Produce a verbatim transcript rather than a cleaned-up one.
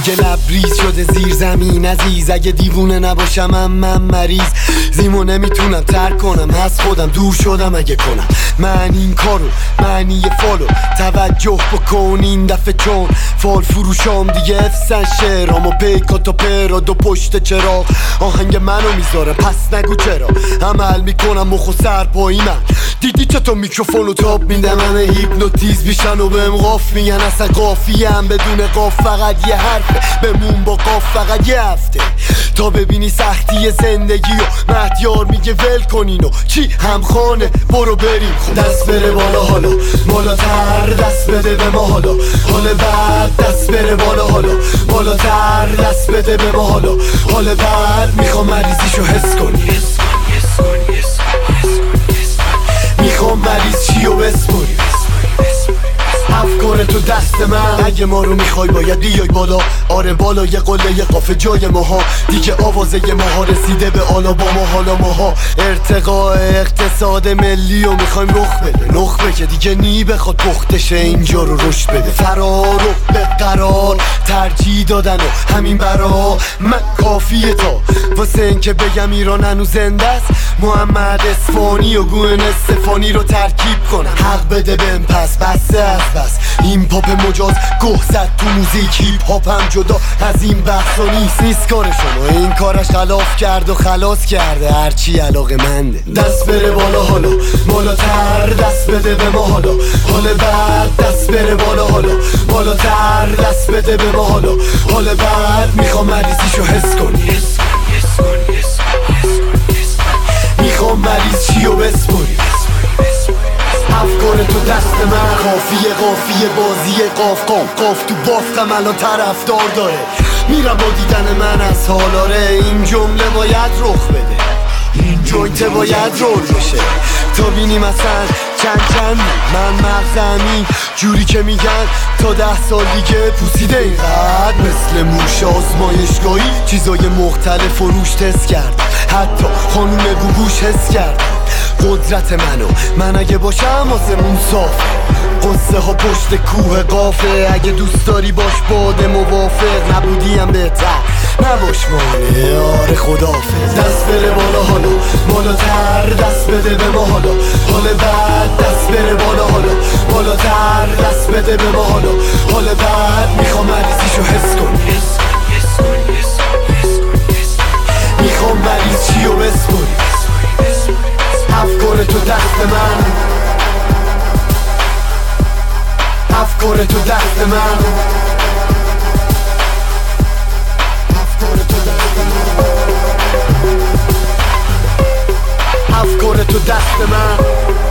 میگه لبریز شده زیر زمین عزیز، اگه دیوونه نباشم من, من مریض زیمو نمیتونم ترک کنم، از خودم دور شدم اگه کنم من این کارو، معنی فالو توجه بکن این دفعه چون فال فروشام دیگه افسن شعرام و پیکا تا پرا دو پشت چراغ آهنگ منو میذاره پس نگو چرا عمل میکنم مخ و سر پایی من دیدی چطور میکروفونو تاب میدم همه هیپنوتیز بیشن و بهم قاف میگن اصلا قافیه هم بدون قاف فقط یه حرفه بمون با قاف فقط یه هفته تا ببینی سختی زندگی و مهدیار میگه ول کنینو چی همخانه برو بریم خب دست بره بالا حالا بالاتر دست بده به ما حالا حال بعد دست بره بالا حالا بالاتر دست بده به ما حالا حال بعد میخوام مریضیشو حس کنی میخوام مریض چیو بسپری افکار تو دست من اگه ما رو میخوای باید بیای بالا آره بالا یه قله یه قافه جای ماها دیگه آوازه یه ماها رسیده به آلا با ما حالا ماها ارتقاء اقتصاد ملی و میخوایم رخ بده نخبه که دیگه نی بخواد پختشه اینجا رو رشد بده فرار و به قرار ترجیح دادن و همین برا من کافیه تا واسه این که بگم ایران هنوز زنده است محمد اصفهانی و گوهن استفانی رو ترکیب کنم حق بده بهم پس بسته از بس این پاپ مجاز گوه زد تو موزیک هیپ هاپ هم جدا از این بحثا نیست نیست کارشون و این کارش خلاف کرد و خلاص کرده هرچی علاقه منده دست بره بالا حالا بالاتر دست بده به ما حالا حال بعد دست بره بالا حالا بالاتر دست بده به ما حالا حال بعد میخوام مریضیشو حس کنی میخوام مریض چیو بسپری افکار تو دست من قافیه قافیه بازی قاف قاف قاف تو بافتم الان طرفدار داره میرم با دیدن من از حالاره این جمله باید رخ بده این جویت باید رول بشه تا بینیم اصلا چند چند من مغزمی جوری که میگن تا ده سال دیگه پوسیده اینقدر مثل موش آزمایشگاهی چیزای مختلف و روش تست کرد حتی خانوم گوگوش حس کرد قدرت منو من اگه باشم آسمون صافه قصه ها پشت کوه قافه اگه دوست داری باش باده موافق نبودیم بهتر نباش مانه آره خدافظ دست بره بالا حالا بالاتر دست بده به ما حالا حال بعد دست بره بالا حالا بالاتر دست بده به ما حالا حال بعد میخوام مریضیشو حس کنی میخوام مریض چیو بسپری افکار تو دست من افکار تو دست من افکار تو دست من افکار تو دست من